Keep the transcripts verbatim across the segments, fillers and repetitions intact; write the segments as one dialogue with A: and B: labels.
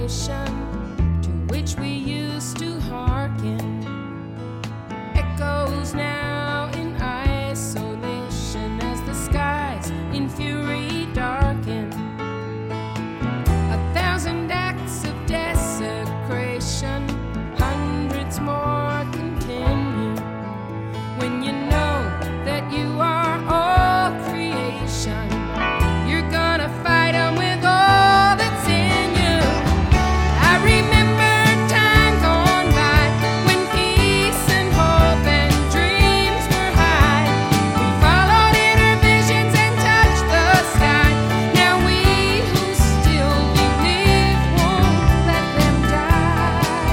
A: tradition to which we used to hearken echoes now in isolation as the skies in fury darken. A thousand acts of desecration, hundreds more continue when you know that you are all creation. You're gonna fight 'em with all that's in you. I remember time gone by when peace and hope and dreams were high. We followed inner visions and touched the sky. Now we who still believe won't let them die.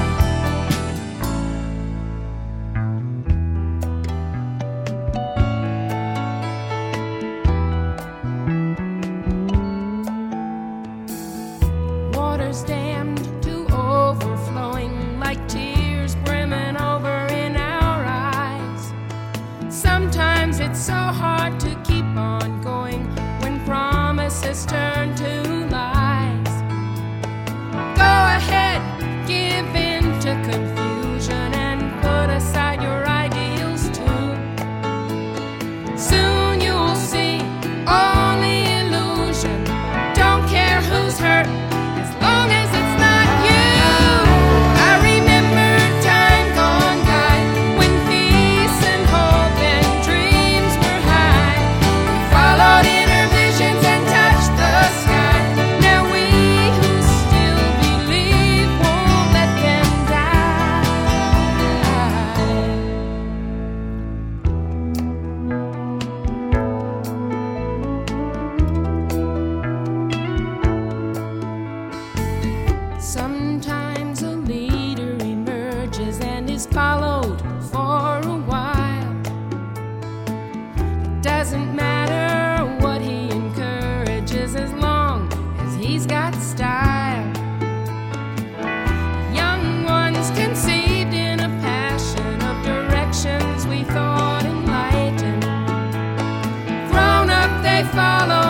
A: Waters damned to overflowing like tears brimming over in our eyes. Sometimes it's so hard to keep on going when promises turn to lies. Go ahead, give in to confusion and put aside your ideals too. Soon you'll see only illusion. Don't care who's hurt as long as it's not you. I remember time gone by when peace and hope and dreams were high. We followed inner visions and touched the sky. Now we who still believe won't let them die. Sometimes a leader emerges and is followed for a while. It doesn't matter what he encourages as long as he's got style. Young ones conceived in a passion of directions we thought enlightened. Grown up, they follow